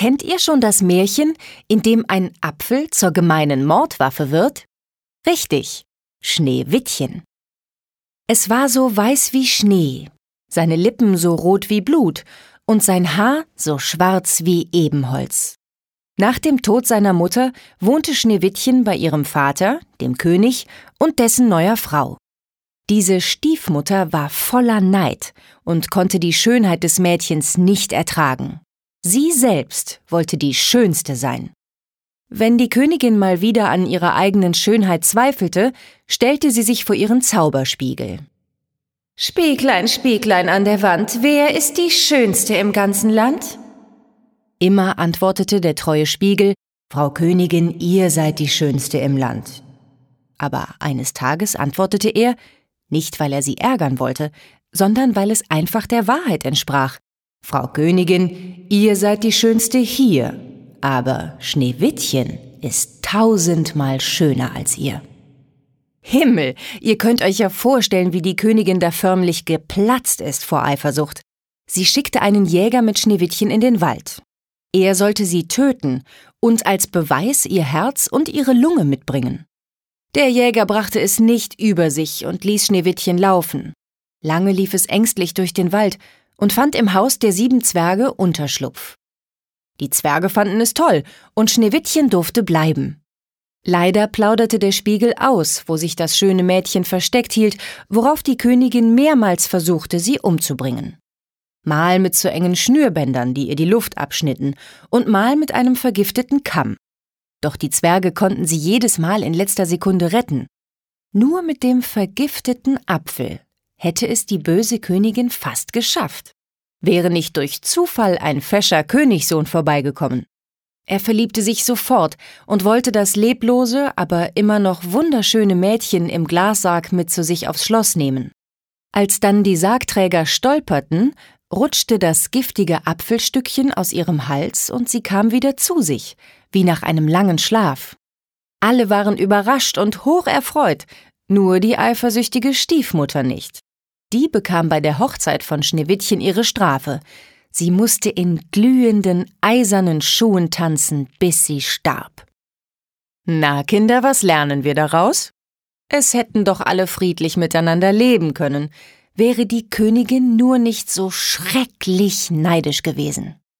Kennt ihr schon das Märchen, in dem ein Apfel zur gemeinen Mordwaffe wird? Richtig, Schneewittchen. Es war so weiß wie Schnee, seine Lippen so rot wie Blut und sein Haar so schwarz wie Ebenholz. Nach dem Tod seiner Mutter wohnte Schneewittchen bei ihrem Vater, dem König, und dessen neuer Frau. Diese Stiefmutter war voller Neid und konnte die Schönheit des Mädchens nicht ertragen. Sie selbst wollte die Schönste sein. Wenn die Königin mal wieder an ihrer eigenen Schönheit zweifelte, stellte sie sich vor ihren Zauberspiegel. »Spieglein, Spieglein an der Wand, wer ist die Schönste im ganzen Land?« Immer antwortete der treue Spiegel, »Frau Königin, ihr seid die Schönste im Land.« Aber eines Tages antwortete er, nicht weil er sie ärgern wollte, sondern weil es einfach der Wahrheit entsprach. »Frau Königin, ihr seid die Schönste hier, aber Schneewittchen ist 1000-mal schöner als ihr.« Himmel, ihr könnt euch ja vorstellen, wie die Königin da förmlich geplatzt ist vor Eifersucht. Sie schickte einen Jäger mit Schneewittchen in den Wald. Er sollte sie töten und als Beweis ihr Herz und ihre Lunge mitbringen. Der Jäger brachte es nicht über sich und ließ Schneewittchen laufen. Lange lief es ängstlich durch den Wald und fand im Haus der 7 Zwerge Unterschlupf. Die Zwerge fanden es toll und Schneewittchen durfte bleiben. Leider plauderte der Spiegel aus, wo sich das schöne Mädchen versteckt hielt, worauf die Königin mehrmals versuchte, sie umzubringen. Mal mit so engen Schnürbändern, die ihr die Luft abschnitten, und mal mit einem vergifteten Kamm. Doch die Zwerge konnten sie jedes Mal in letzter Sekunde retten. Nur mit dem vergifteten Apfel hätte es die böse Königin fast geschafft. Wäre nicht durch Zufall ein fescher Königssohn vorbeigekommen. Er verliebte sich sofort und wollte das leblose, aber immer noch wunderschöne Mädchen im Glassarg mit zu sich aufs Schloss nehmen. Als dann die Sargträger stolperten, rutschte das giftige Apfelstückchen aus ihrem Hals und sie kam wieder zu sich, wie nach einem langen Schlaf. Alle waren überrascht und hocherfreut, nur die eifersüchtige Stiefmutter nicht. Die bekam bei der Hochzeit von Schneewittchen ihre Strafe. Sie musste in glühenden, eisernen Schuhen tanzen, bis sie starb. Na, Kinder, was lernen wir daraus? Es hätten doch alle friedlich miteinander leben können, wäre die Königin nur nicht so schrecklich neidisch gewesen.